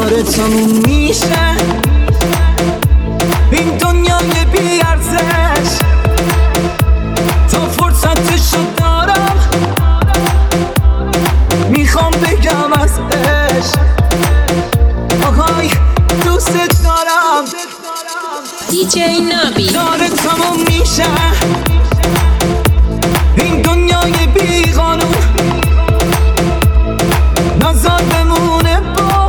داره تموم میشه این دنیای بی ارزش، تا فرصتشو دارم میخوام بگم از عشق آهای دوست دارم. دیجی نابی داره تموم میشه این دنیای بی قانون، نظر بمونه باز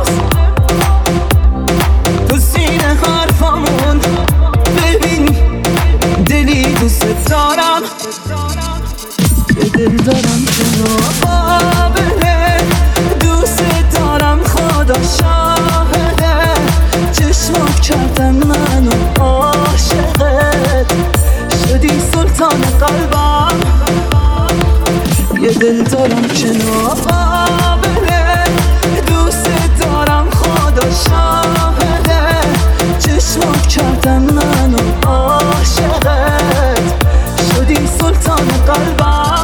تو سینه حرفامون. ببین دلی دوست دارم، به دل دارم که نابابره، دوست دارم خدا شاهده، چشمات کردن منو عاشقت، شدی سلطان قلبم. یه دل دارم که نابابره، دوست دارم خدا شاهده، چشمات کردن منو عاشقت، شدی سلطان قلبم.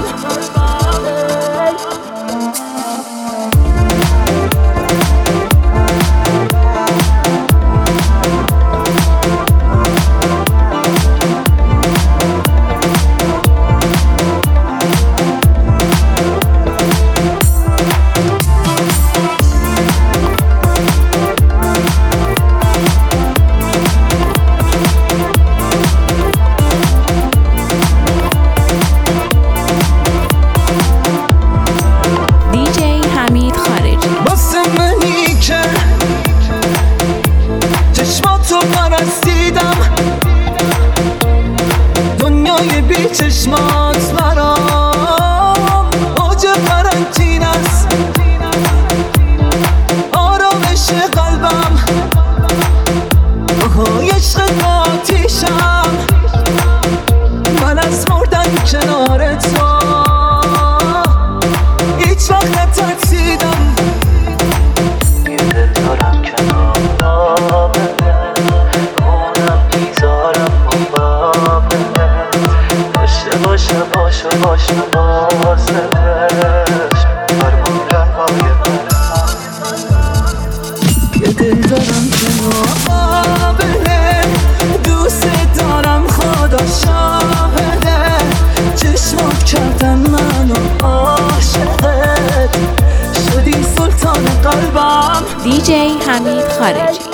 پرستیدم دنیای بی چشمات برام اوج قرنطین است، آرامش قلبم آهای عشق آتیشم، من از مردن کنار تو هیچ وقت نترسیدم. یه دل دارم کنار باشه بازش فرمون رهای من. یه دل دارم که نابابره، دوست دارم خدا شاهده، چشمات کردن منو عاشقت، شدی سلطان قلبم. دیجی حمید خارجی.